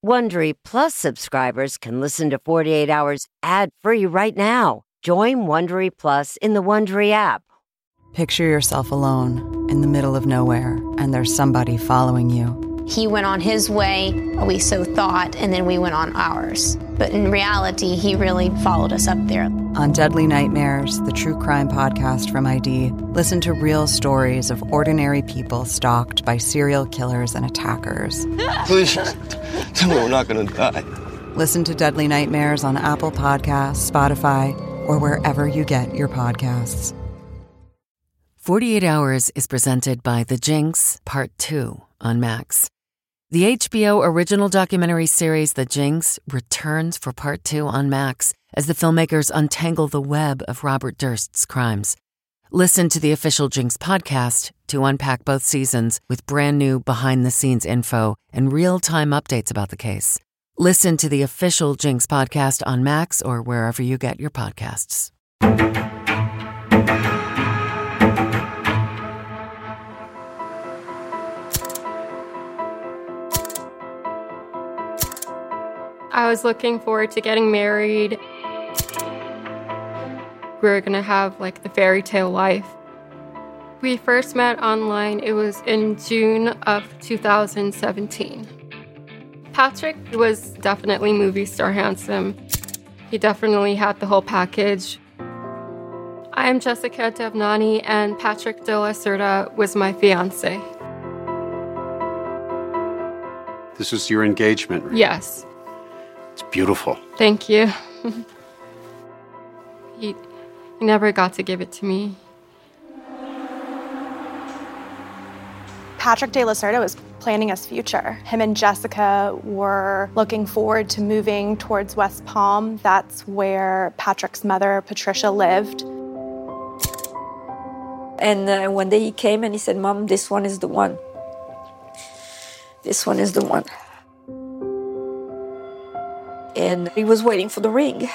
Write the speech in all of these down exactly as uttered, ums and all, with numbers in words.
Wondery Plus subscribers can listen to forty-eight hours ad-free right now. Join Wondery Plus in the Wondery app. Picture yourself alone in the middle of nowhere, and there's somebody following you. He went on his way, we so thought, and then we went on ours. But in reality, he really followed us up there. On Deadly Nightmares, the true crime podcast from I D, listen to real stories of ordinary people stalked by serial killers and attackers. Please, tell me we're not going to die. Listen to Deadly Nightmares on Apple Podcasts, Spotify, or wherever you get your podcasts. forty-eight hours is presented by The Jinx, Part two on Max. The H B O original documentary series The Jinx returns for Part two on Max as the filmmakers untangle the web of Robert Durst's crimes. Listen to the official Jinx podcast to unpack both seasons with brand new behind-the-scenes info and real-time updates about the case. Listen to the official Jinx podcast on Max or wherever you get your podcasts. I was looking forward to getting married. We were gonna have like the fairy tale life. We first met online, it was in June of two thousand seventeen. Patrick was definitely movie star handsome. He definitely had the whole package. I am Jessica Devnani, and Patrick De La Cerda was my fiancé. This was your engagement ring? Yes. It's beautiful. Thank you. he, he never got to give it to me. Patrick De La Cerda was planning his future. Him and Jessica were looking forward to moving towards West Palm. That's where Patrick's mother, Patricia, lived. And uh, one day he came and he said, "Mom, this one is the one. This one is the one." And he was waiting for the ring.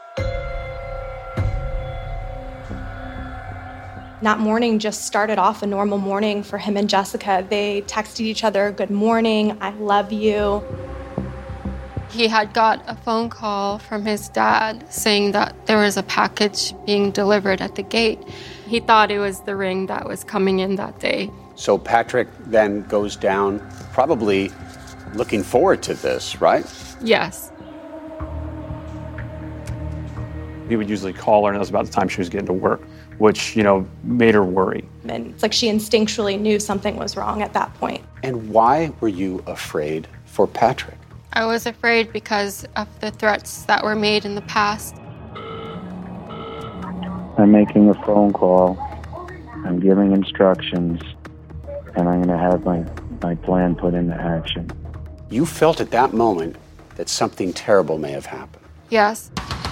That morning just started off a normal morning for him and Jessica. They texted each other, "Good morning, I love you." He had got a phone call from his dad saying that there was a package being delivered at the gate. He thought it was the ring that was coming in that day. So Patrick then goes down, probably looking forward to this, right? Yes. He would usually call her, and that was about the time she was getting to work, which, you know, made her worry. And it's like she instinctually knew something was wrong at that point. And why were you afraid for Patrick? I was afraid because of the threats that were made in the past. I'm making a phone call, I'm giving instructions, and I'm going to have my, my plan put into action. You felt at that moment that something terrible may have happened. Yes.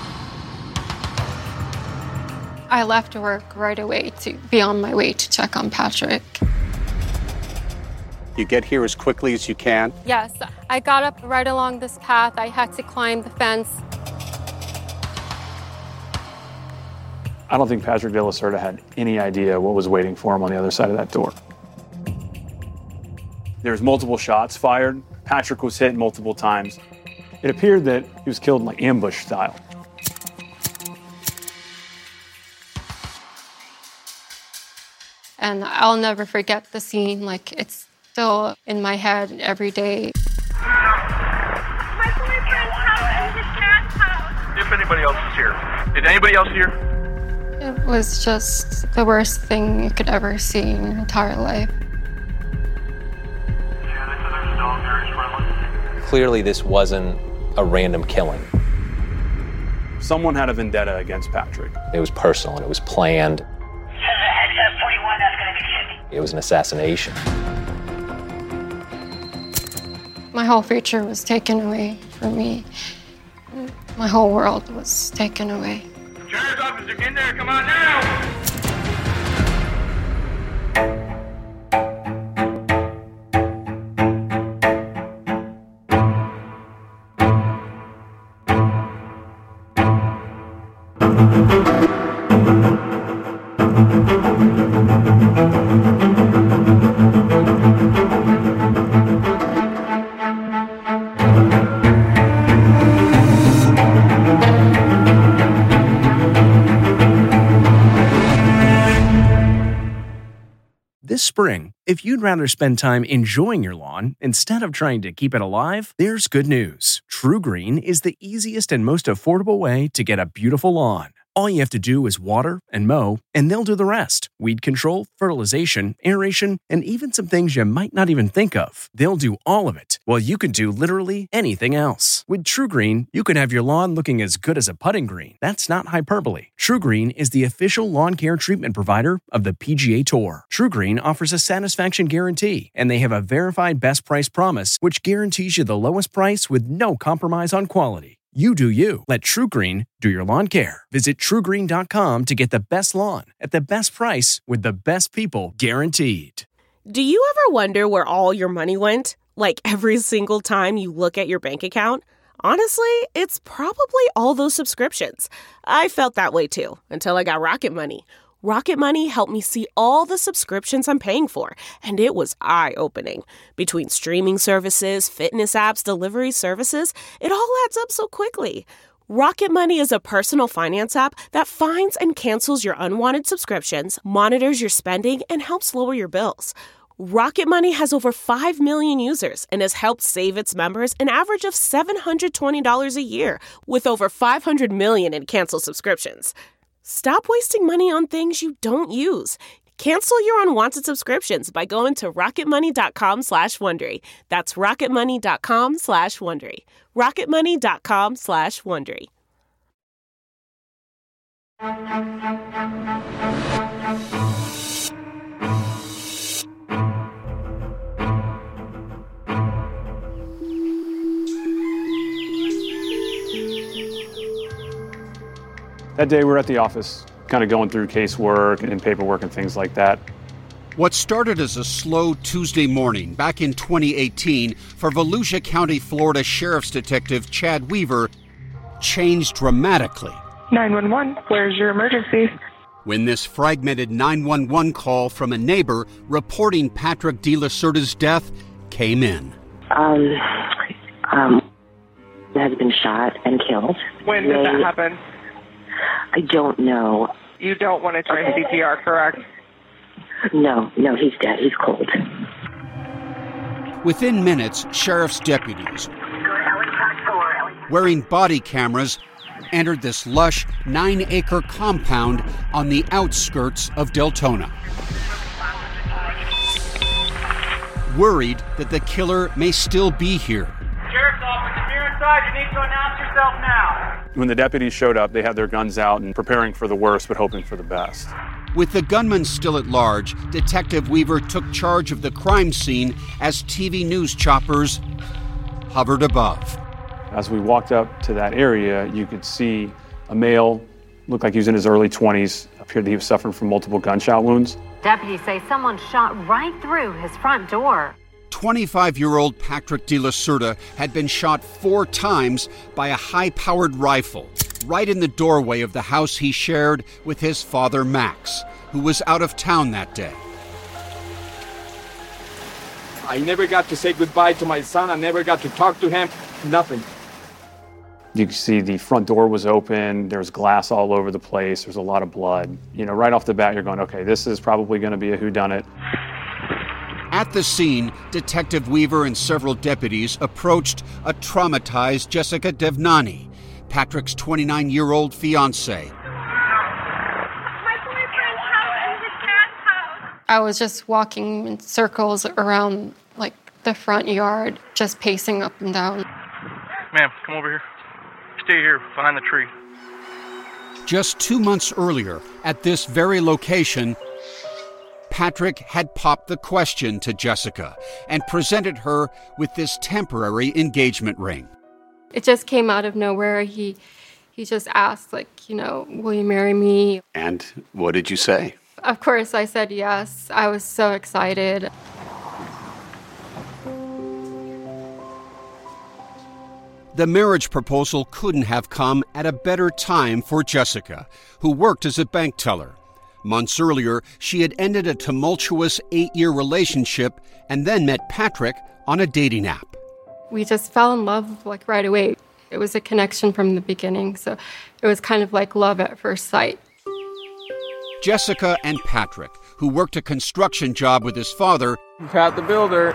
I left work right away to be on my way to check on Patrick. You get here as quickly as you can? Yes, I got up right along this path. I had to climb the fence. I don't think Patrick De La Cerda had any idea what was waiting for him on the other side of that door. There was multiple shots fired. Patrick was hit multiple times. It appeared that he was killed like ambush style. And I'll never forget the scene. Like, it's still in my head every day. My boyfriend's house and his dad's house. If anybody else is here. Is anybody else here? It was just the worst thing you could ever see in your entire life. Clearly, this wasn't a random killing. Someone had a vendetta against Patrick. It was personal and it was planned. It was an assassination. My whole future was taken away from me. My whole world was taken away. Sheriff's officer, in there, come on now! Thank you. This spring, if you'd rather spend time enjoying your lawn instead of trying to keep it alive, there's good news. TruGreen is the easiest and most affordable way to get a beautiful lawn. All you have to do is water and mow, and they'll do the rest. Weed control, fertilization, aeration, and even some things you might not even think of. They'll do all of it, while you can do literally anything else. With TruGreen, you can have your lawn looking as good as a putting green. That's not hyperbole. TruGreen is the official lawn care treatment provider of the P G A Tour. TruGreen offers a satisfaction guarantee, and they have a verified best price promise, which guarantees you the lowest price with no compromise on quality. You do you. Let TruGreen do your lawn care. Visit True Green dot com to get the best lawn at the best price with the best people guaranteed. Do you ever wonder where all your money went? Like every single time you look at your bank account? Honestly, it's probably all those subscriptions. I felt that way too, until I got Rocket Money. Rocket Money helped me see all the subscriptions I'm paying for, and it was eye-opening. Between streaming services, fitness apps, delivery services, it all adds up so quickly. Rocket Money is a personal finance app that finds and cancels your unwanted subscriptions, monitors your spending, and helps lower your bills. Rocket Money has over five million users and has helped save its members an average of seven hundred twenty dollars a year, with over five hundred million in canceled subscriptions. Stop wasting money on things you don't use. Cancel your unwanted subscriptions by going to rocketmoney.com slash Wondery. That's rocketmoney.com slash Wondery. rocketmoney.com slash Wondery. That day we were at the office, kind of going through casework and paperwork and things like that. What started as a slow Tuesday morning back in twenty eighteen for Volusia County, Florida Sheriff's Detective Chad Weaver changed dramatically nine one one, where's your emergency? when this fragmented nine one one call from a neighbor reporting Patrick De La Cerda's death came in. Um, um, has been shot and killed. When did they, that happen? I don't know. You don't want to try okay. C P R, correct? No, no, he's dead. He's cold. Within minutes, sheriff's deputies, wearing body cameras, entered this lush nine-acre compound on the outskirts of Deltona. Worried that the killer may still be here. Sheriff's office, if you're inside, you need to announce yourself now. When the deputies showed up, they had their guns out and preparing for the worst, but hoping for the best. With the gunman still at large, Detective Weaver took charge of the crime scene as T V news choppers hovered above. As we walked up to that area, you could see a male, looked like he was in his early twenties, appeared that he was suffering from multiple gunshot wounds. Deputies say someone shot right through his front door. twenty-five-year-old Patrick De La Cerda had been shot four times by a high-powered rifle, right in the doorway of the house he shared with his father, Max, who was out of town that day. I never got to say goodbye to my son. I never got to talk to him. Nothing. You can see the front door was open. There was glass all over the place. There's a lot of blood. You know, right off the bat, you're going, okay, this is probably going to be a whodunit. At the scene, Detective Weaver and several deputies approached a traumatized Jessica Devnani, Patrick's twenty-nine-year-old fiancée. I was just walking in circles around, like, the front yard, just pacing up and down. Ma'am, come over here. Stay here, behind the tree. Just two months earlier, at this very location, Patrick had popped the question to Jessica and presented her with this temporary engagement ring. It just came out of nowhere. He, he just asked, like, you know, will you marry me? And what did you say? Of course, I said yes. I was so excited. The marriage proposal couldn't have come at a better time for Jessica, who worked as a bank teller. Months earlier, she had ended a tumultuous eight-year relationship and then met Patrick on a dating app. We just fell in love, like, right away. It was a connection from the beginning, so it was kind of like love at first sight. Jessica and Patrick, who worked a construction job with his father, Pat the Builder,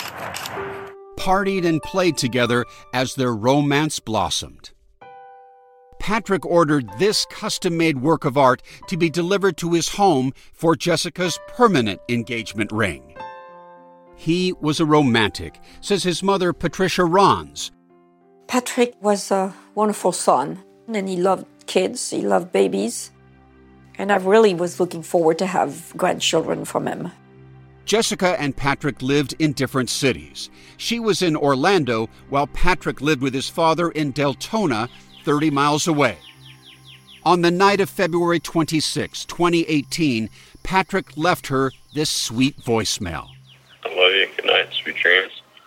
partied and played together as their romance blossomed. Patrick ordered this custom-made work of art to be delivered to his home for Jessica's permanent engagement ring. He was a romantic, says his mother, Patricia Rons. Patrick was a wonderful son, and he loved kids, he loved babies, and I really was looking forward to have grandchildren from him. Jessica and Patrick lived in different cities. She was in Orlando, while Patrick lived with his father in Deltona, thirty miles away. On the night of February twenty-sixth, twenty eighteen, Patrick left her this sweet voicemail. I love you. Good night. Sweet dreams.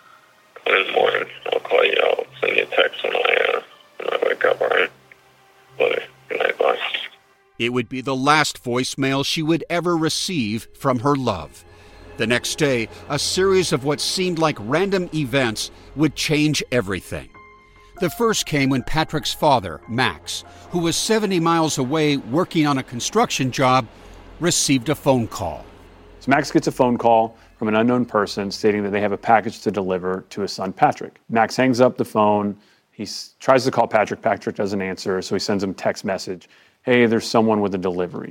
In the morning, I'll call you. I'll send you a text when I, uh, when I wake up, all right? Love you. Good night. Bye. It would be the last voicemail she would ever receive from her love. The next day, a series of what seemed like random events would change everything. The first came when Patrick's father, Max, who was seventy miles away working on a construction job, received a phone call. So Max gets a phone call from an unknown person stating that they have a package to deliver to his son, Patrick. Max hangs up the phone. He s- tries to call Patrick. Patrick doesn't answer, so he sends him a text message. Hey, there's someone with a delivery.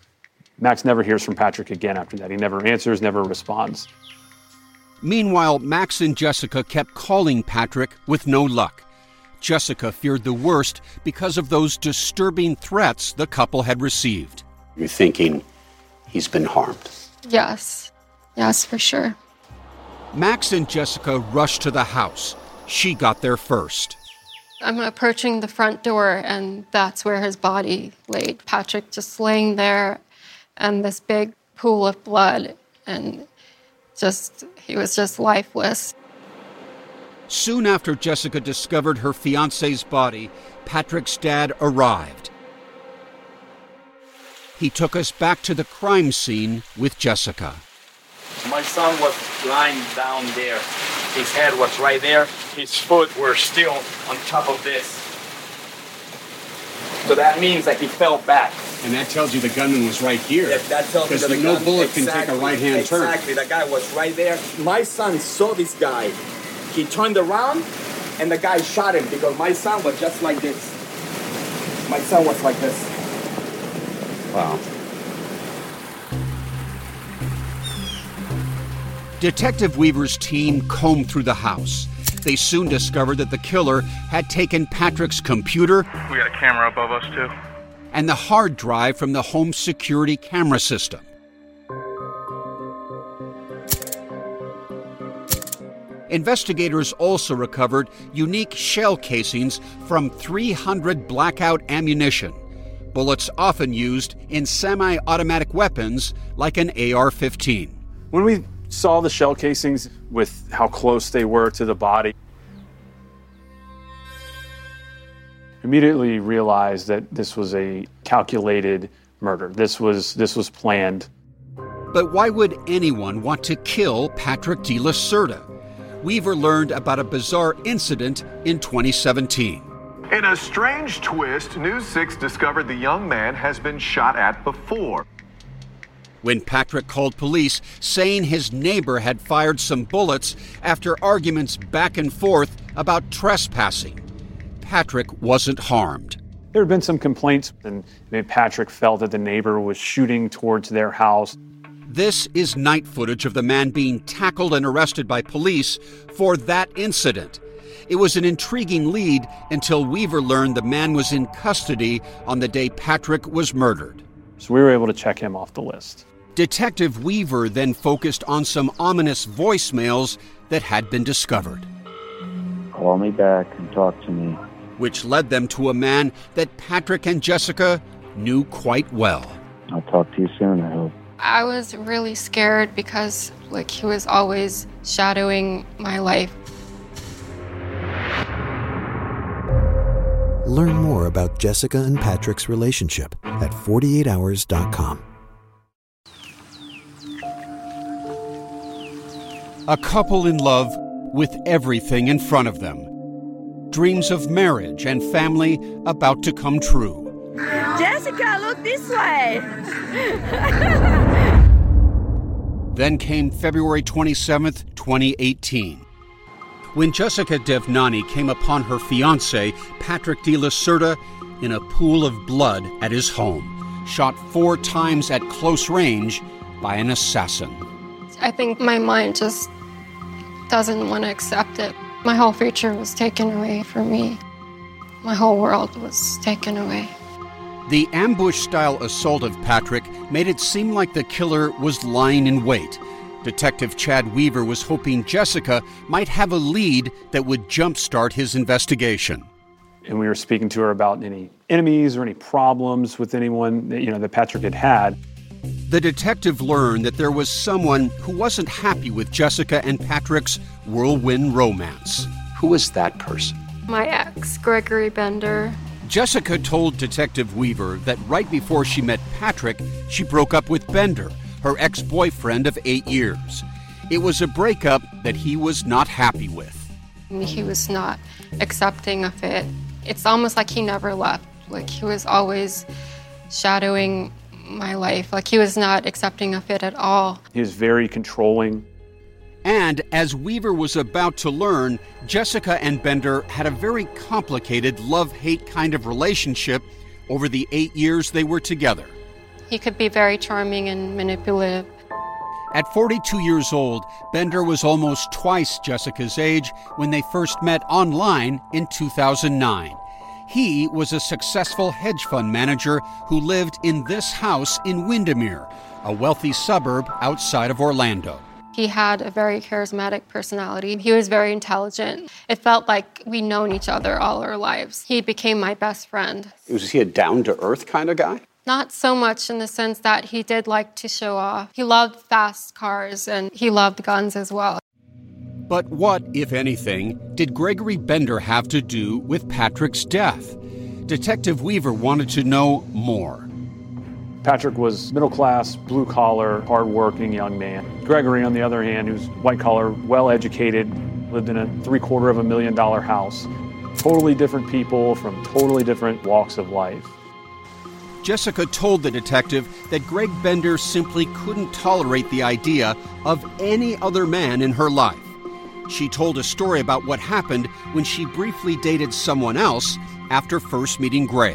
Max never hears from Patrick again after that. He never answers, never responds. Meanwhile, Max and Jessica kept calling Patrick with no luck. Jessica feared the worst because of those disturbing threats the couple had received. You're thinking he's been harmed? Yes. Yes, for sure. Max and Jessica rushed to the house. She got there first. I'm approaching the front door, and that's where his body laid. Patrick just laying there, and this big pool of blood, and just, he was just lifeless. Soon after Jessica discovered her fiancé's body, Patrick's dad arrived. He took us back to the crime scene with Jessica. My son was lying down there. His head was right there. His foot were still on top of this. So that means that he fell back. And that tells you the gunman was right here. Yeah, that tells me that the no gun- bullet can exactly, take a right-hand turn. Exactly, the guy was right there. My son saw this guy. He turned around, and the guy shot him because my son was just like this. My son was like this. Wow. Detective Weaver's team combed through the house. They soon discovered that the killer had taken Patrick's computer. We got a camera above us, too. And the hard drive from the home security camera system. Investigators also recovered unique shell casings from three hundred blackout ammunition, bullets often used in semi-automatic weapons like an A R fifteen. When we saw the shell casings with how close they were to the body, immediately realized that this was a calculated murder. This was this was planned. But why would anyone want to kill Patrick de la Cerda? Weaver learned about a bizarre incident in twenty seventeen. In a strange twist, News six discovered the young man has been shot at before. When Patrick called police saying his neighbor had fired some bullets after arguments back and forth about trespassing, Patrick wasn't harmed. There had been some complaints, and Patrick felt that the neighbor was shooting towards their house. This is night footage of the man being tackled and arrested by police for that incident. It was an intriguing lead until Weaver learned the man was in custody on the day Patrick was murdered. So we were able to check him off the list. Detective Weaver then focused on some ominous voicemails that had been discovered. Call me back and talk to me. Which led them to a man that Patrick and Jessica knew quite well. I'll talk to you soon, I hope. I was really scared because, like, he was always shadowing my life. Learn more about Jessica and Patrick's relationship at forty-eight hours dot com. A couple in love with everything in front of them. Dreams of marriage and family about to come true. Jessica, look this way. Then came February twenty-seventh, twenty eighteen. When Jessica Devnani came upon her fiancé, Patrick De La Cerda, in a pool of blood at his home, shot four times at close range by an assassin. I think my mind just doesn't want to accept it. My whole future was taken away from me. My whole world was taken away. The ambush-style assault of Patrick made it seem like the killer was lying in wait. Detective Chad Weaver was hoping Jessica might have a lead that would jumpstart his investigation. And we were speaking to her about any enemies or any problems with anyone that, you know, that Patrick had had. The detective learned that there was someone who wasn't happy with Jessica and Patrick's whirlwind romance. Who was that person? My ex, Gregory Bender. Jessica told Detective Weaver that right before she met Patrick, she broke up with Bender, her ex-boyfriend of eight years. It was a breakup that he was not happy with. He was not accepting of it. It's almost like he never left. Like he was always shadowing my life. Like he was not accepting of it at all. He was very controlling. And as Weaver was about to learn, Jessica and Bender had a very complicated love-hate kind of relationship over the eight years they were together. He could be very charming and manipulative. At forty-two years old, Bender was almost twice Jessica's age when they first met online in two thousand nine. He was a successful hedge fund manager who lived in this house in Windermere, a wealthy suburb outside of Orlando. He had a very charismatic personality. He was very intelligent. It felt like we'd known each other all our lives. He became my best friend. Was he a down-to-earth kind of guy? Not so much in the sense that he did like to show off. He loved fast cars and he loved guns as well. But what, if anything, did Gregory Bender have to do with Patrick's death? Detective Weaver wanted to know more. Patrick was middle-class, blue-collar, hard-working young man. Gregory, on the other hand, who's white-collar, well-educated, lived in a three-quarter of a million dollar house. Totally different people from totally different walks of life. Jessica told the detective that Greg Bender simply couldn't tolerate the idea of any other man in her life. She told a story about what happened when she briefly dated someone else after first meeting Greg.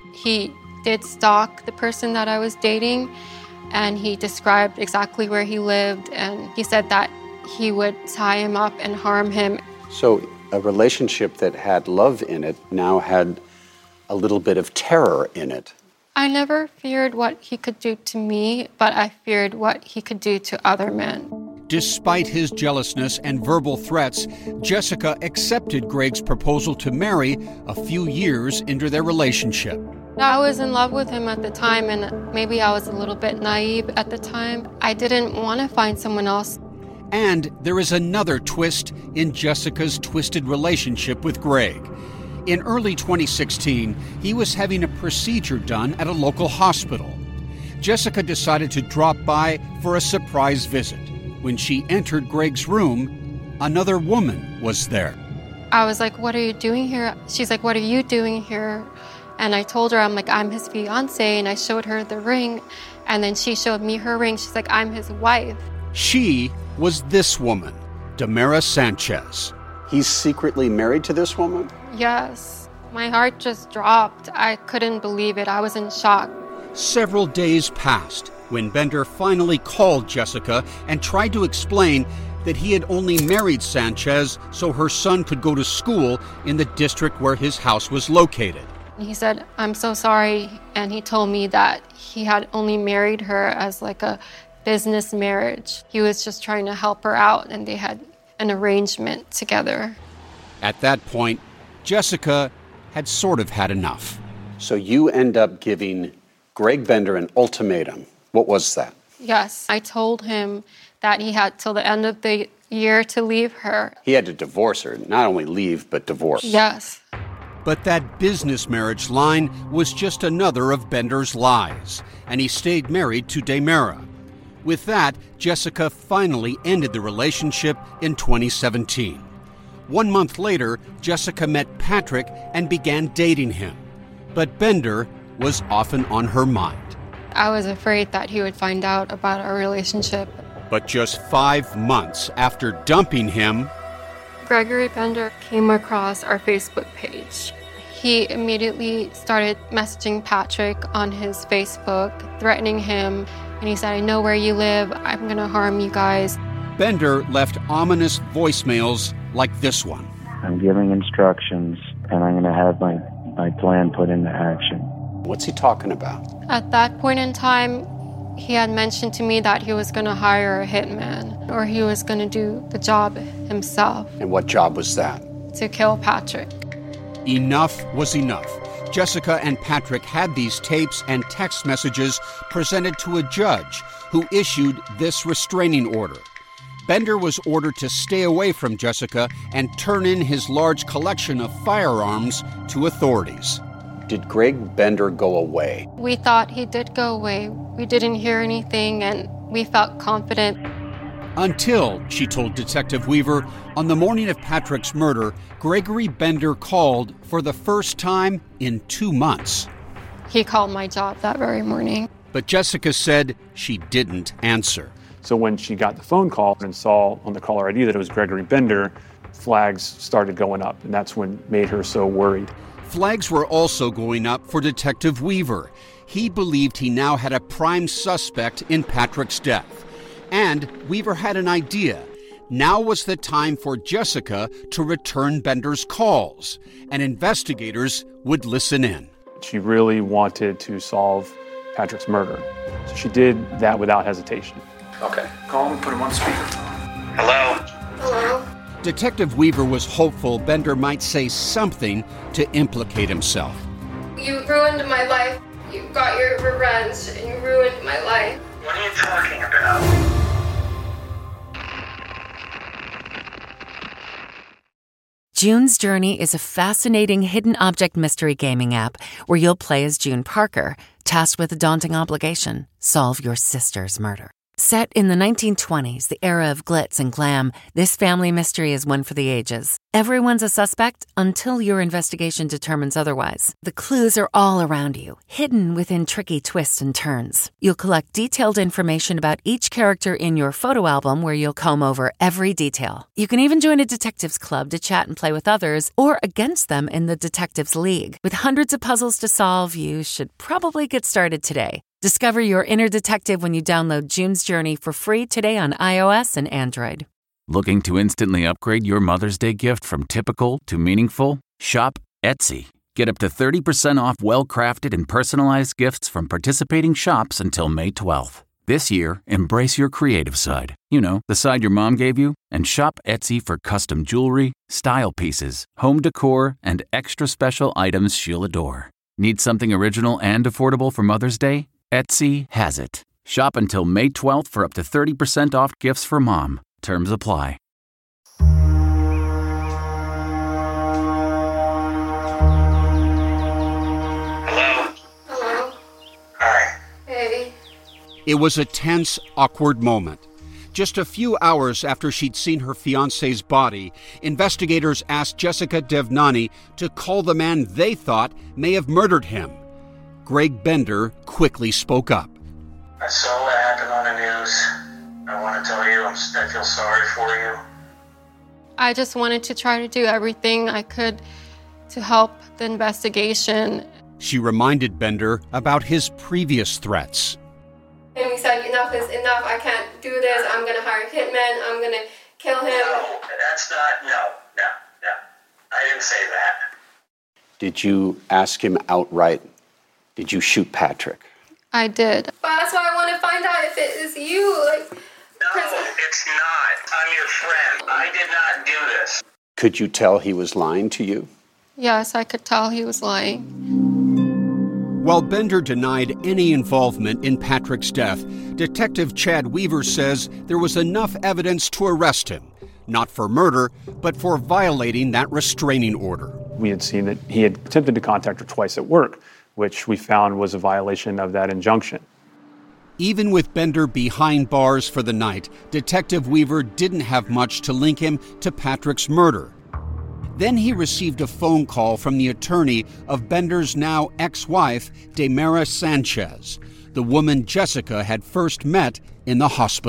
He did stalk the person that I was dating, and he described exactly where he lived, and he said that he would tie him up and harm him. So a relationship that had love in it now had a little bit of terror in it. I never feared what he could do to me, but I feared what he could do to other men. Despite his jealousness and verbal threats, Jessica accepted Greg's proposal to marry a few years into their relationship. I was in love with him at the time, and maybe I was a little bit naive at the time. I didn't want to find someone else. And there is another twist in Jessica's twisted relationship with Greg. In early twenty sixteen, he was having a procedure done at a local hospital. Jessica decided to drop by for a surprise visit. When she entered Greg's room, another woman was there. I was like, "What are you doing here?" She's like, "What are you doing here?" And I told her, I'm like, "I'm his fiance," and I showed her the ring. And then she showed me her ring. She's like, "I'm his wife." She was this woman, Damara Sanchez. He's secretly married to this woman? Yes. My heart just dropped. I couldn't believe it. I was in shock. Several days passed when Bender finally called Jessica and tried to explain that he had only married Sanchez so her son could go to school in the district where his house was located. He said, "I'm so sorry." And he told me that he had only married her as like a business marriage. He was just trying to help her out, and they had an arrangement together. At that point, Jessica had sort of had enough. So you end up giving Greg Bender an ultimatum. What was that? Yes, I told him that he had till the end of the year to leave her. He had to divorce her, not only leave, but divorce. Yes. But that business marriage line was just another of Bender's lies, and he stayed married to Damara. With that, Jessica finally ended the relationship in twenty seventeen. One month later, Jessica met Patrick and began dating him. But Bender was often on her mind. I was afraid that he would find out about our relationship. But just five months after dumping him, Gregory Bender came across our Facebook page. He immediately started messaging Patrick on his Facebook, threatening him, and he said, I know where you live, I'm gonna harm you guys. Bender left ominous voicemails like this one. I'm giving instructions, and I'm going to have my, my plan put into action. What's he talking about? At that point in time, he had mentioned to me that he was gonna hire a hitman, or he was gonna do the job himself. And what job was that? To kill Patrick. Enough was enough. Jessica and Patrick had these tapes and text messages presented to a judge who issued this restraining order. Bender was ordered to stay away from Jessica and turn in his large collection of firearms to authorities. Did Greg Bender go away? We thought he did go away. We didn't hear anything, and we felt confident. Until, she told Detective Weaver, on the morning of Patrick's murder, Gregory Bender called for the first time in two months. He called my job that very morning. But Jessica said she didn't answer. So when she got the phone call and saw on the caller I D that it was Gregory Bender, flags started going up, and that's what made her so worried. Flags were also going up for Detective Weaver. He believed he now had a prime suspect in Patrick's death. And Weaver had an idea. Now was the time for Jessica to return Bender's calls, and investigators would listen in. She really wanted to solve Patrick's murder. So she did that without hesitation. Okay, call him and put him on speaker. Hello? Hello? Detective Weaver was hopeful Bender might say something to implicate himself. You ruined my life. You got your revenge, and you ruined my life. What are you talking about? June's Journey is a fascinating hidden object mystery gaming app where you'll play as June Parker, tasked with a daunting obligation: solve your sister's murder. Set in the nineteen twenties, the era of glitz and glam, this family mystery is one for the ages. Everyone's a suspect until your investigation determines otherwise. The clues are all around you, hidden within tricky twists and turns. You'll collect detailed information about each character in your photo album where you'll comb over every detail. You can even join a detectives club to chat and play with others or against them in the Detectives League. With hundreds of puzzles to solve, you should probably get started today. Discover your inner detective when you download June's Journey for free today on iOS and Android. Looking to instantly upgrade your Mother's Day gift from typical to meaningful? Shop Etsy. Get up to thirty percent off well-crafted and personalized gifts from participating shops until May twelfth. This year, embrace your creative side. You know, the side your mom gave you. And shop Etsy for custom jewelry, style pieces, home decor, and extra special items she'll adore. Need something original and affordable for Mother's Day? Etsy has it. Shop until May twelfth for up to thirty percent off gifts for mom. Terms apply. Hello? Hello? Hi. Hey. It was a tense, awkward moment. Just a few hours after she'd seen her fiancé's body, investigators asked Jessica Devnani to call the man they thought may have murdered him. Greg Bender quickly spoke up. I saw what happened on the news. I want to tell you I'm, I feel sorry for you. I just wanted to try to do everything I could to help the investigation. She reminded Bender about his previous threats. And we said, enough is enough. I can't do this. I'm going to hire a hitman. I'm going to kill him. No, that's not, no, no, no. I didn't say that. Did you ask him outright? Did you shoot Patrick? I did. But that's why I want to find out if it is you. Like, no, it's not. I'm your friend. I did not do this. Could you tell he was lying to you? Yes, I could tell he was lying. While Bender denied any involvement in Patrick's death, Detective Chad Weaver says there was enough evidence to arrest him, not for murder, but for violating that restraining order. We had seen that he had attempted to contact her twice at work, which we found was a violation of that injunction. Even with Bender behind bars for the night, Detective Weaver didn't have much to link him to Patrick's murder. Then he received a phone call from the attorney of Bender's now ex-wife, Daymara Sanchez, the woman Jessica had first met in the hospital.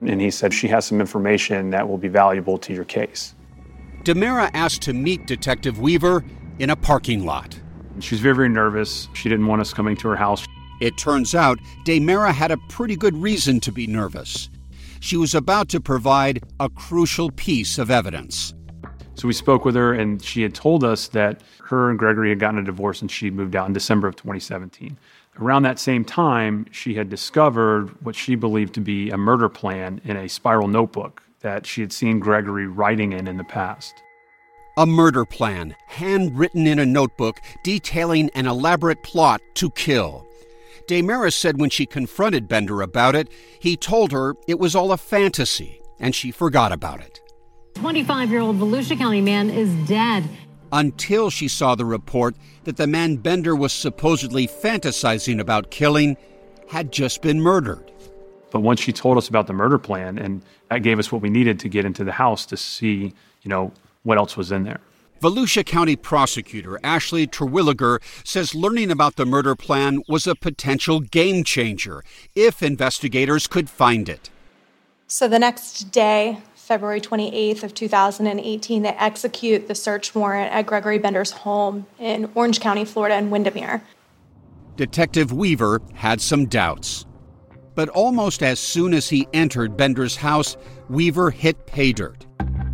And he said, she has some information that will be valuable to your case. DiMera asked to meet Detective Weaver in a parking lot. She was very, very nervous. She didn't want us coming to her house. It turns out DiMera had a pretty good reason to be nervous. She was about to provide a crucial piece of evidence. So we spoke with her, and she had told us that her and Gregory had gotten a divorce and she moved out in December of twenty seventeen. Around that same time, she had discovered what she believed to be a murder plan in a spiral notebook that she had seen Gregory writing in in the past. A murder plan, handwritten in a notebook detailing an elaborate plot to kill. DiMera said when she confronted Bender about it, he told her it was all a fantasy, and she forgot about it. twenty-five-year-old Volusia County man is dead. Until she saw the report that the man Bender was supposedly fantasizing about killing had just been murdered. But once she told us about the murder plan, and that gave us what we needed to get into the house to see, you know, what else was in there. Volusia County prosecutor Ashley Terwilliger says learning about the murder plan was a potential game changer if investigators could find it. So the next day, February twenty-eighth of two thousand eighteen, they execute the search warrant at Gregory Bender's home in Orange County, Florida, in Windermere. Detective Weaver had some doubts. But almost as soon as he entered Bender's house, Weaver hit pay dirt.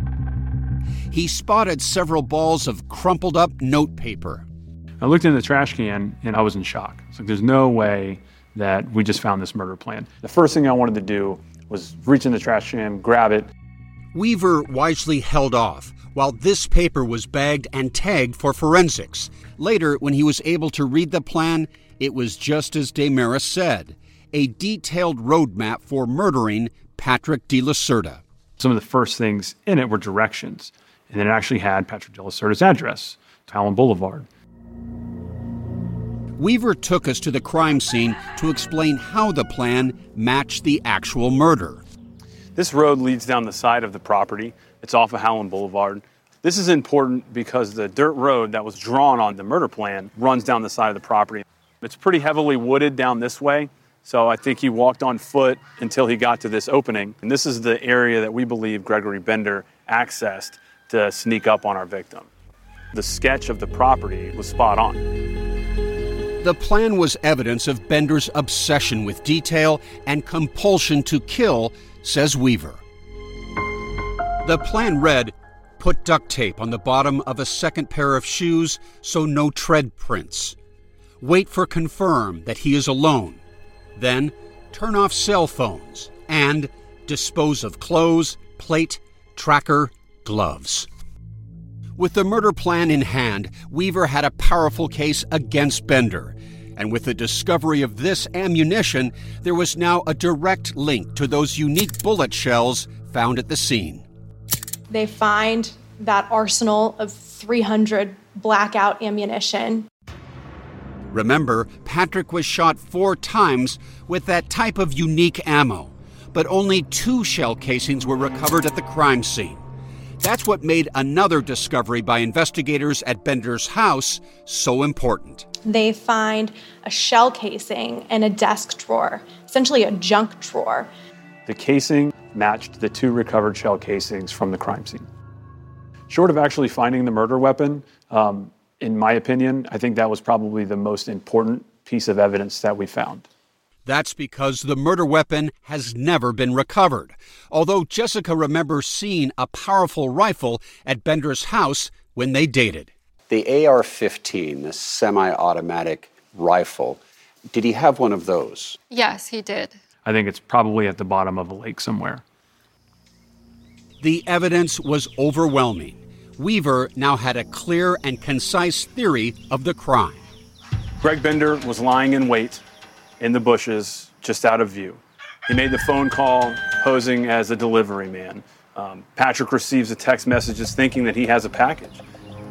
He spotted several balls of crumpled up notepaper. I looked in the trash can and I was in shock. It's like, there's no way that we just found this murder plan. The first thing I wanted to do was reach in the trash can, grab it. Weaver wisely held off while this paper was bagged and tagged for forensics. Later, when he was able to read the plan, it was just as DiMera said, a detailed roadmap for murdering Patrick De La Cerda. Some of the first things in it were directions, and it actually had Patrick De La Cerda's address, Talon Boulevard. Weaver took us to the crime scene to explain how the plan matched the actual murder. This road leads down the side of the property. It's off of Howland Boulevard. This is important because the dirt road that was drawn on the murder plan runs down the side of the property. It's pretty heavily wooded down this way, so I think he walked on foot until he got to this opening. And this is the area that we believe Gregory Bender accessed to sneak up on our victim. The sketch of the property was spot on. The plan was evidence of Bender's obsession with detail and compulsion to kill, says Weaver. The plan read, put duct tape on the bottom of a second pair of shoes so no tread prints. Wait for confirm that he is alone. Then turn off cell phones and dispose of clothes, plate, tracker, gloves. With the murder plan in hand, Weaver had a powerful case against Bender. And with the discovery of this ammunition, there was now a direct link to those unique bullet shells found at the scene. They find that arsenal of three hundred blackout ammunition. Remember, Patrick was shot four times with that type of unique ammo, but only two shell casings were recovered at the crime scene. That's what made another discovery by investigators at Bender's house so important. They find a shell casing in a desk drawer, essentially a junk drawer. The casing matched the two recovered shell casings from the crime scene. Short of actually finding the murder weapon, um, in my opinion, I think that was probably the most important piece of evidence that we found. That's because the murder weapon has never been recovered, although Jessica remembers seeing a powerful rifle at Bender's house when they dated. The A R fifteen, the semi-automatic rifle, did he have one of those? Yes, he did. I think it's probably at the bottom of a lake somewhere. The evidence was overwhelming. Weaver now had a clear and concise theory of the crime. Greg Bender was lying in wait in the bushes, just out of view. He made the phone call posing as a delivery man. Um, Patrick receives the text messages thinking that he has a package.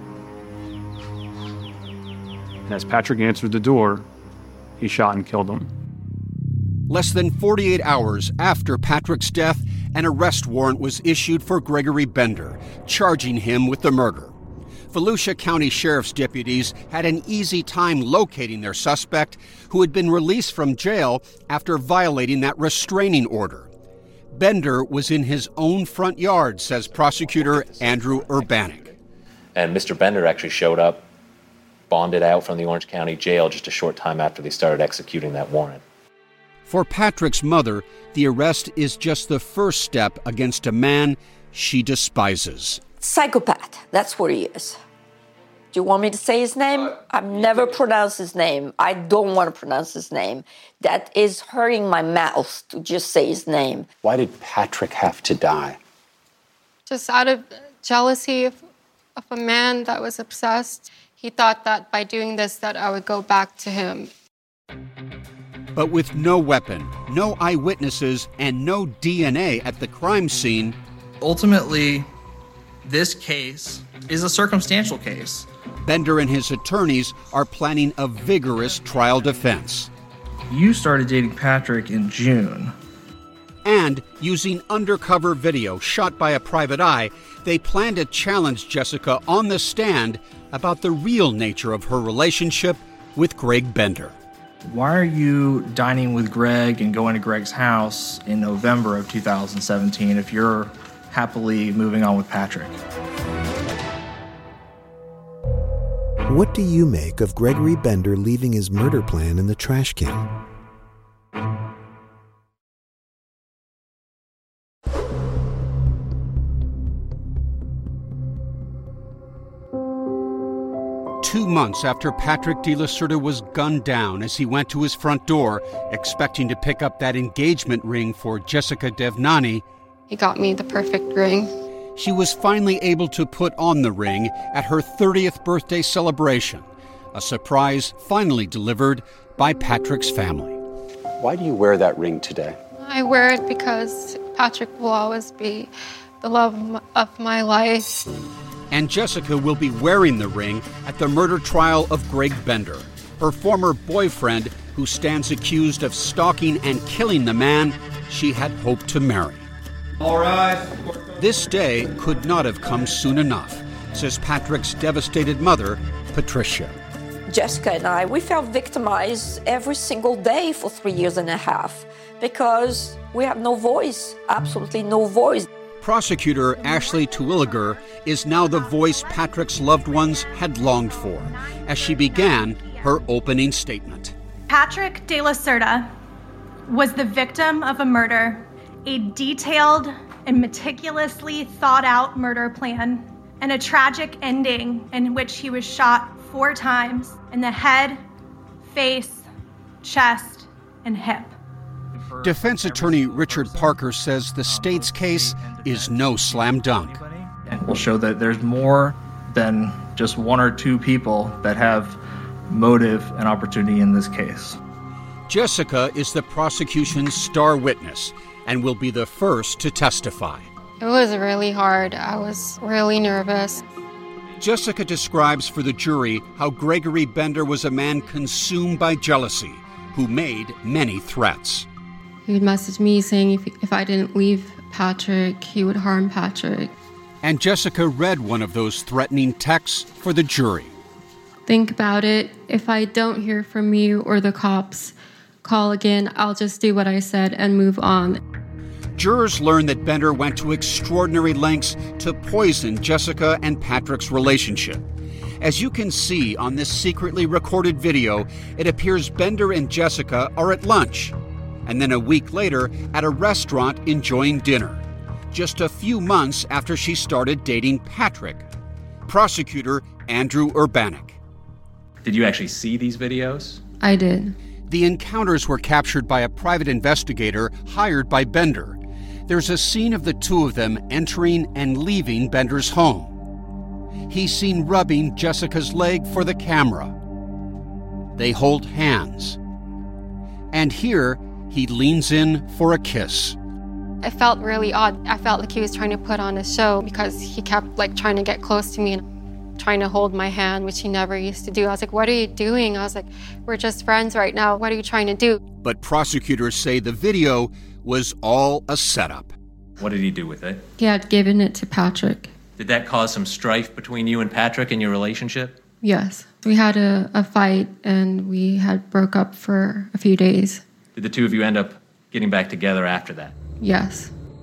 And as Patrick answered the door, he shot and killed him. Less than forty-eight hours after Patrick's death, an arrest warrant was issued for Gregory Bender, charging him with the murder. Volusia County Sheriff's deputies had an easy time locating their suspect, who had been released from jail after violating that restraining order. Bender was in his own front yard, says prosecutor Andrew Urbanek. And Mister Bender actually showed up, bonded out from the Orange County Jail just a short time after they started executing that warrant. For Patrick's mother, the arrest is just the first step against a man she despises. Psychopath, that's what he is. Do you want me to say his name? I've never pronounced his name. I don't want to pronounce his name. That is hurting my mouth to just say his name. Why did Patrick have to die? Just out of jealousy of, of a man that was obsessed. He thought that by doing this that I would go back to him. But with no weapon, no eyewitnesses, and no D N A at the crime scene, ultimately, this case is a circumstantial case. Bender and his attorneys are planning a vigorous trial defense. You started dating Patrick in June. And using undercover video shot by a private eye, they plan to challenge Jessica on the stand about the real nature of her relationship with Greg Bender. Why are you dining with Greg and going to Greg's house in November of two thousand seventeen if you're happily moving on with Patrick? What do you make of Gregory Bender leaving his murder plan in the trash can? Two months after Patrick de la Cerda was gunned down as he went to his front door, expecting to pick up that engagement ring for Jessica Devnani, He got me the perfect ring. She was finally able to put on the ring at her thirtieth birthday celebration, a surprise finally delivered by Patrick's family. Why do you wear that ring today? I wear it because Patrick will always be the love of my life. And Jessica will be wearing the ring at the murder trial of Greg Bender, her former boyfriend who stands accused of stalking and killing the man she had hoped to marry. All right. This day could not have come soon enough, says Patrick's devastated mother, Patricia. Jessica and I, we felt victimized every single day for three years and a half because we have no voice, absolutely no voice. Prosecutor Ashley Terwilliger is now the voice Patrick's loved ones had longed for as she began her opening statement. Patrick de la Cerda was the victim of a murder, a detailed and meticulously thought out murder plan, and a tragic ending in which he was shot four times in the head, face, chest, and hip. Defense attorney Richard Parker says the state's case is no slam dunk. And we'll show that there's more than just one or two people that have motive and opportunity in this case. Jessica is the prosecution's star witness and will be the first to testify. It was really hard. I was really nervous. Jessica describes for the jury how Gregory Bender was a man consumed by jealousy, who made many threats. He would message me saying if, if I didn't leave Patrick, he would harm Patrick. And Jessica read one of those threatening texts for the jury. Think about it. If I don't hear from you or the cops, call again. I'll just do what I said and move on. Jurors learned that Bender went to extraordinary lengths to poison Jessica and Patrick's relationship. As you can see on this secretly recorded video, it appears Bender and Jessica are at lunch, and then a week later at a restaurant enjoying dinner, just a few months after she started dating Patrick. Prosecutor Andrew Urbanek. Did you actually see these videos? I did. The encounters were captured by a private investigator hired by Bender. There's a scene of the two of them entering and leaving Bender's home. He's seen rubbing Jessica's leg for the camera. They hold hands. And here, he leans in for a kiss. I felt really odd. I felt like he was trying to put on a show because he kept like trying to get close to me and trying to hold my hand, which he never used to do. I was like, what are you doing? I was like, we're just friends right now. What are you trying to do? But prosecutors say the video was all a setup. What did he do with it? He had given it to Patrick. Did that cause some strife between you and Patrick in your relationship? Yes. We had a, a fight and we had broke up for a few days. Did the two of you end up getting back together after that? Yes.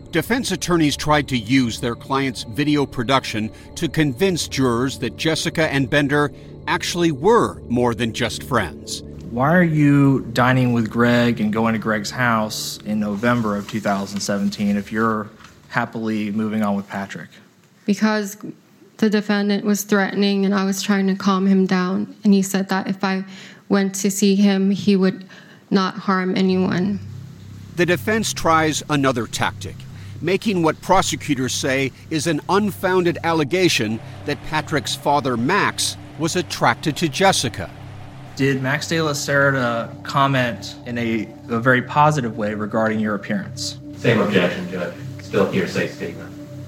Defense attorneys tried to use their client's video production to convince jurors that Jessica and Bender actually were more than just friends. Why are you dining with Greg and going to Greg's house in November of two thousand seventeen if you're happily moving on with Patrick? Because the defendant was threatening and I was trying to calm him down. And he said that if I went to see him, he would not harm anyone. The defense tries another tactic, making what prosecutors say is an unfounded allegation that Patrick's father, Max, was attracted to Jessica. Did Max de la Cerda comment in a, a very positive way regarding your appearance? Same objection, Judge. Still hearsay statement.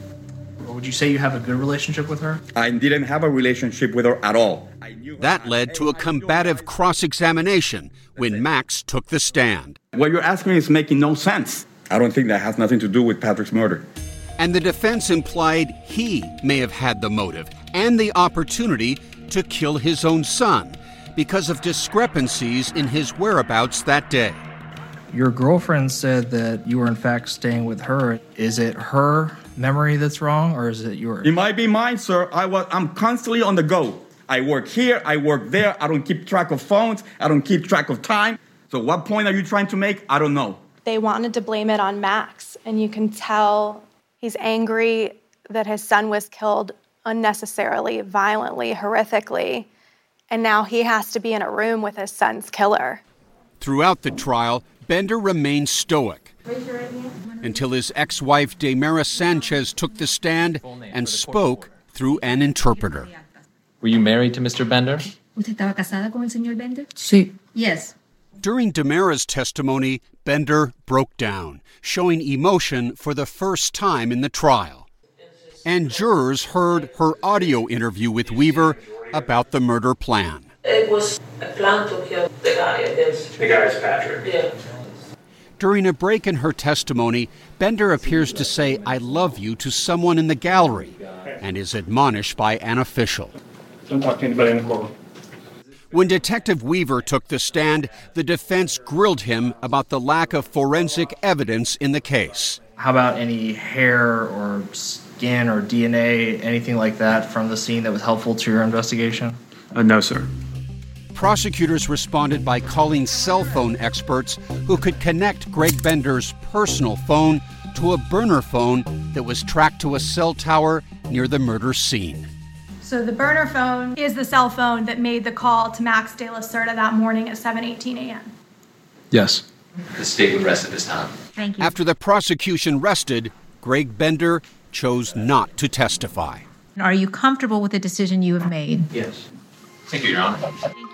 Would you say you have a good relationship with her? I didn't have a relationship with her at all. That led to a combative cross-examination when Max took the stand. What you're asking is making no sense. I don't think that has nothing to do with Patrick's murder. And the defense implied he may have had the motive and the opportunity to kill his own son because of discrepancies in his whereabouts that day. Your girlfriend said that you were in fact staying with her. Is it her memory that's wrong, or is it yours? It might be mine, sir. I was, I'm constantly on the go. I work here, I work there. I don't keep track of phones. I don't keep track of time. So what point are you trying to make? I don't know. They wanted to blame it on Max, and you can tell he's angry that his son was killed unnecessarily, violently, horrifically, and now he has to be in a room with his son's killer. Throughout the trial, Bender remained stoic until his ex-wife Damaris Sanchez took the stand and spoke through an interpreter. Were you married to Mister Bender? ¿Usted estaba casada con el señor Bender? Sí. Yes. During Damaris' testimony, Bender broke down, showing emotion for the first time in the trial. And jurors heard her audio interview with Weaver about the murder plan. It was a plan to kill the guy, I guess. The guy's Patrick. Yeah. During a break in her testimony, Bender appears to say, "I love you" to someone in the gallery and is admonished by an official. Don't talk to anybody in the courtroom. When Detective Weaver took the stand, the defense grilled him about the lack of forensic evidence in the case. How about any hair or skin or D N A, anything like that from the scene that was helpful to your investigation? Uh, no, sir. Prosecutors responded by calling cell phone experts who could connect Greg Bender's personal phone to a burner phone that was tracked to a cell tower near the murder scene. So the burner phone is the cell phone that made the call to Max de la Cerda that morning at seven eighteen a.m. Yes. The state would rest at this time. Thank you. After the prosecution rested, Greg Bender chose not to testify. Are you comfortable with the decision you have made? Yes. Thank you, Your Honor.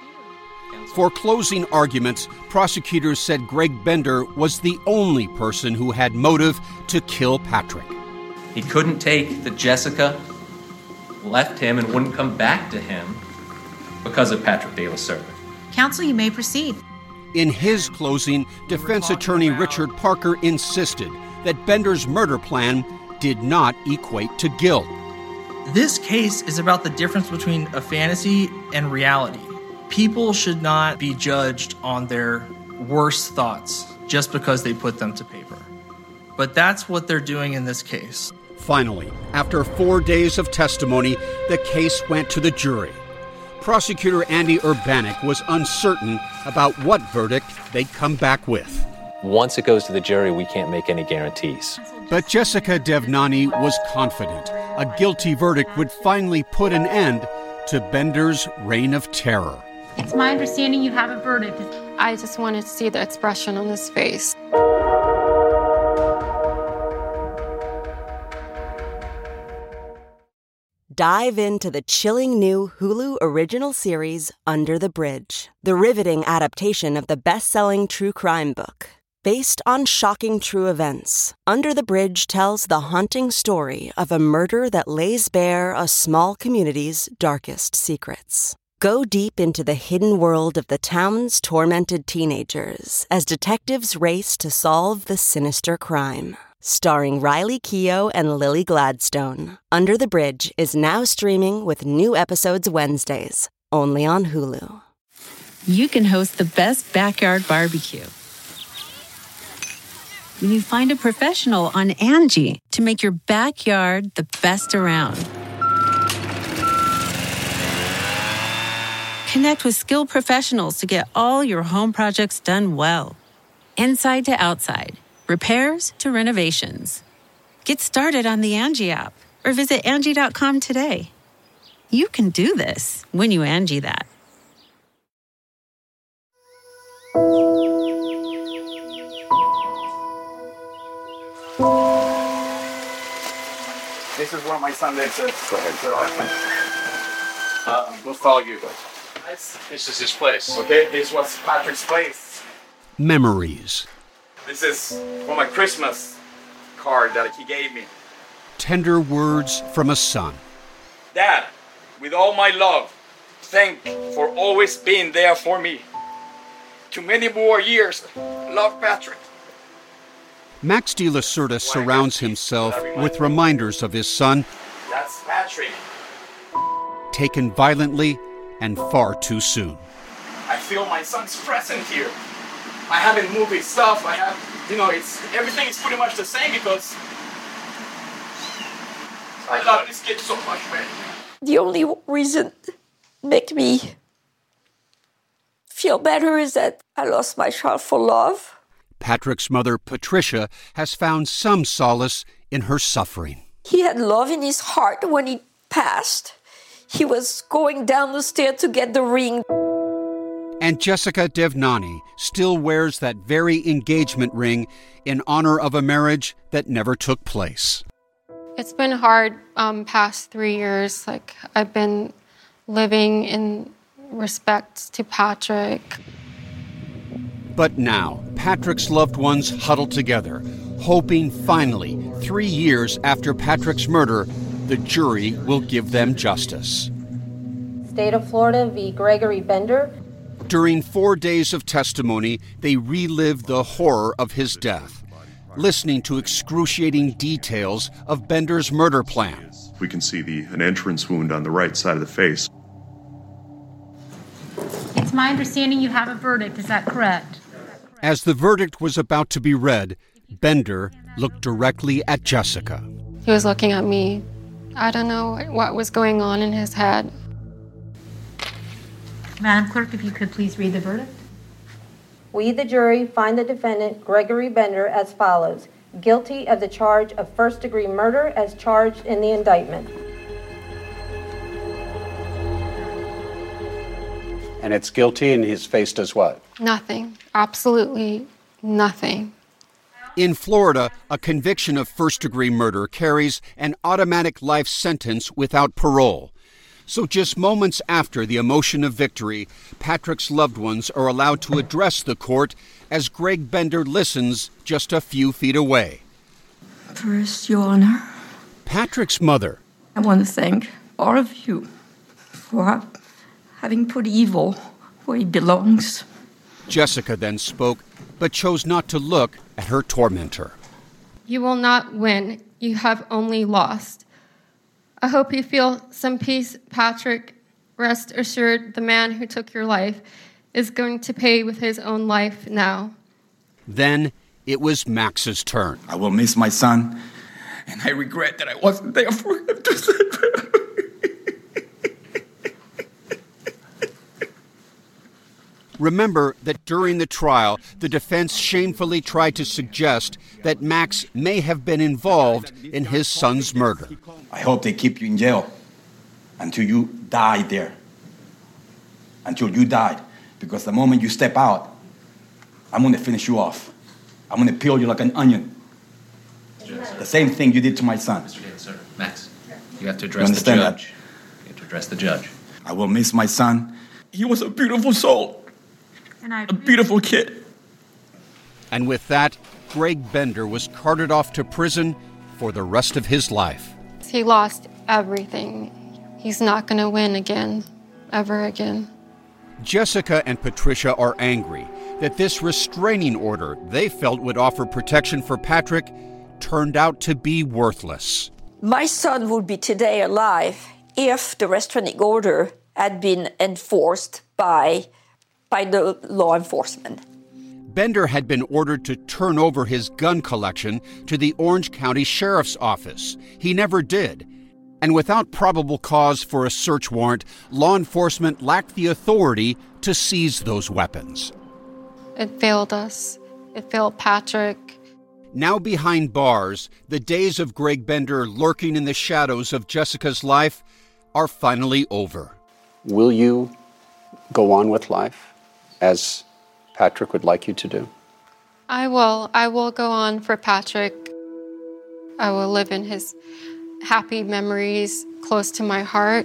For closing arguments, prosecutors said Greg Bender was the only person who had motive to kill Patrick. He couldn't take that Jessica left him and wouldn't come back to him because of Patrick de la Cerda. Counsel, you may proceed. In his closing, defense attorney Richard Parker insisted that Bender's murder plan did not equate to guilt. This case is about the difference between a fantasy and reality. People should not be judged on their worst thoughts just because they put them to paper. But that's what they're doing in this case. Finally, after four days of testimony, the case went to the jury. Prosecutor Andy Urbanek was uncertain about what verdict they'd come back with. Once it goes to the jury, we can't make any guarantees. But Jessica Devnani was confident a guilty verdict would finally put an end to Bender's reign of terror. It's my understanding you have a verdict. I just wanted to see the expression on his face. Dive into the chilling new Hulu original series, Under the Bridge, the riveting adaptation of the best-selling true crime book. Based on shocking true events, Under the Bridge tells the haunting story of a murder that lays bare a small community's darkest secrets. Go deep into the hidden world of the town's tormented teenagers as detectives race to solve the sinister crime. Starring Riley Keough and Lily Gladstone, Under the Bridge is now streaming with new episodes Wednesdays, only on Hulu. You can host the best backyard barbecue when you find a professional on Angie to make your backyard the best around. Connect with skilled professionals to get all your home projects done well. Inside to outside, repairs to renovations. Get started on the Angie app or visit Angie dot com today. You can do this when you Angie that. This is where my son lives. Go ahead. Uh, we'll follow you. This is his place. Okay, this was Patrick's place. Memories. This is for my Christmas card that he gave me. Tender words from a son. Dad, with all my love, thank you for always being there for me. To many more years, love, Patrick. Max de la Cerda surrounds himself with reminders of his son, That's Patrick. taken violently and far too soon. I feel my son's presence here. I haven't moved his stuff. I have, you know, it's everything is pretty much the same because I love this kid so much, man. The only reason make me feel better is that I lost my child for love. Patrick's mother, Patricia, has found some solace in her suffering. He had love in his heart when he passed. He was going down the stair to get the ring. And Jessica Devnani still wears that very engagement ring in honor of a marriage that never took place. It's been hard um, past three years. Like, I've been living in respect to Patrick. But now, Patrick's loved ones huddle together, hoping finally, three years after Patrick's murder, the jury will give them justice. State of Florida v. Gregory Bender. During four days of testimony, they relived the horror of his death, listening to excruciating details of Bender's murder plan. We can see the an entrance wound on the right side of the face. It's my understanding you have a verdict. Is that correct? As the verdict was about to be read, Bender looked directly at Jessica. He was looking at me. I don't know what was going on in his head. Madam Clerk, if you could please read the verdict. We, the jury, find the defendant, Gregory Bender, as follows. Guilty of the charge of first-degree murder as charged in the indictment. And it's guilty, and he's faced as what? Nothing. Absolutely nothing. In Florida, a conviction of first-degree murder carries an automatic life sentence without parole. So just moments after the emotion of victory, Patrick's loved ones are allowed to address the court as Greg Bender listens just a few feet away. First, Your Honor, Patrick's mother. I want to thank all of you for having put evil where it belongs. Jessica then spoke, but chose not to look at her tormentor. You will not win. You have only lost. I hope you feel some peace, Patrick. Rest assured, the man who took your life is going to pay with his own life now. Then it was Max's turn. I will miss my son, and I regret that I wasn't there for him to save him. Remember that during the trial, the defense shamefully tried to suggest that Max may have been involved in his son's murder. I hope they keep you in jail until you die there. Until you died. Because the moment you step out, I'm going to finish you off. I'm going to peel you like an onion. The same thing you did to my son. Mister Davis, sir. Max, you have to address the judge. That? You have to address the judge. I will miss my son. He was a beautiful soul. And I a beautiful kid. And with that, Greg Bender was carted off to prison for the rest of his life. He lost everything. He's not going to win again, ever again. Jessica and Patricia are angry that this restraining order they felt would offer protection for Patrick turned out to be worthless. My son would be today alive if the restraining order had been enforced by, by the law enforcement. Bender had been ordered to turn over his gun collection to the Orange County Sheriff's Office. He never did. And without probable cause for a search warrant, law enforcement lacked the authority to seize those weapons. It failed us. It failed Patrick. Now behind bars, the days of Greg Bender lurking in the shadows of Jessica's life are finally over. Will you go on with life as Patrick would like you to do? I will. I will go on for Patrick. I will live in his happy memories close to my heart.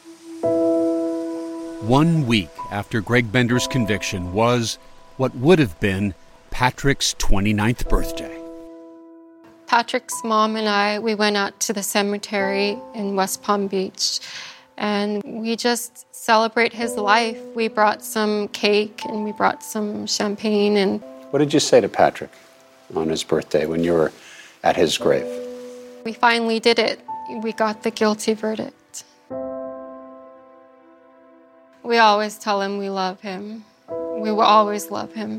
One week after Greg Bender's conviction was what would have been Patrick's twenty-ninth birthday. Patrick's mom and I, we went out to the cemetery in West Palm Beach, and we just celebrate his life. We brought some cake and we brought some champagne. And what did you say to Patrick on his birthday when you were at his grave? We finally did it. We got the guilty verdict. We always tell him we love him. We will always love him.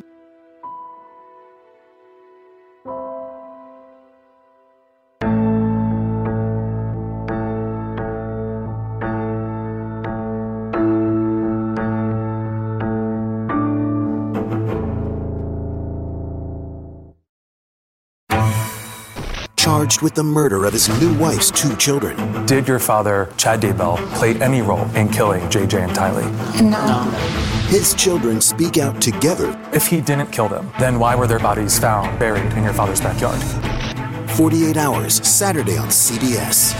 Charged with the murder of his new wife's two children. Did your father, Chad Daybell, play any role in killing J J and Tylee? No. His children speak out together. If he didn't kill them, then why were their bodies found buried in your father's backyard? forty-eight hours, Saturday on C B S.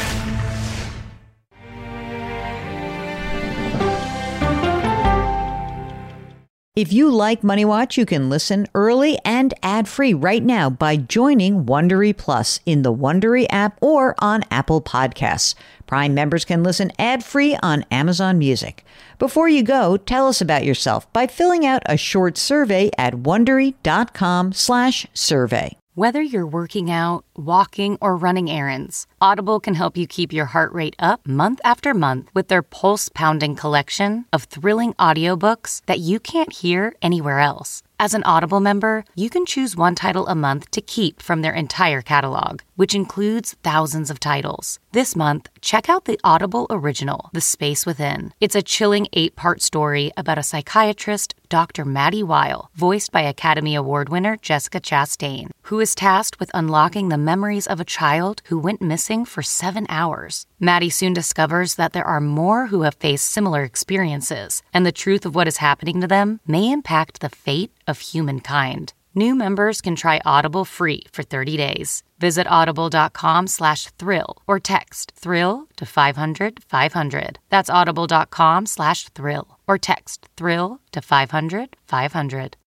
If you like Money Watch, you can listen early and ad-free right now by joining Wondery Plus in the Wondery app or on Apple Podcasts. Prime members can listen ad-free on Amazon Music. Before you go, tell us about yourself by filling out a short survey at Wondery.com slash survey. Whether you're working out, walking, or running errands, Audible can help you keep your heart rate up month after month with their pulse-pounding collection of thrilling audiobooks that you can't hear anywhere else. As an Audible member, you can choose one title a month to keep from their entire catalog, which includes thousands of titles. This month, check out the Audible original, The Space Within. It's a chilling eight-part story about a psychiatrist, Doctor Maddie Weil, voiced by Academy Award winner Jessica Chastain, who is tasked with unlocking the memories of a child who went missing for seven hours. Maddie soon discovers that there are more who have faced similar experiences, and the truth of what is happening to them may impact the fate of humankind. New members can try Audible free for thirty days. Visit audible.com slash thrill or text thrill to five hundred five hundred. That's audible.com slash thrill or text thrill to five hundred five hundred.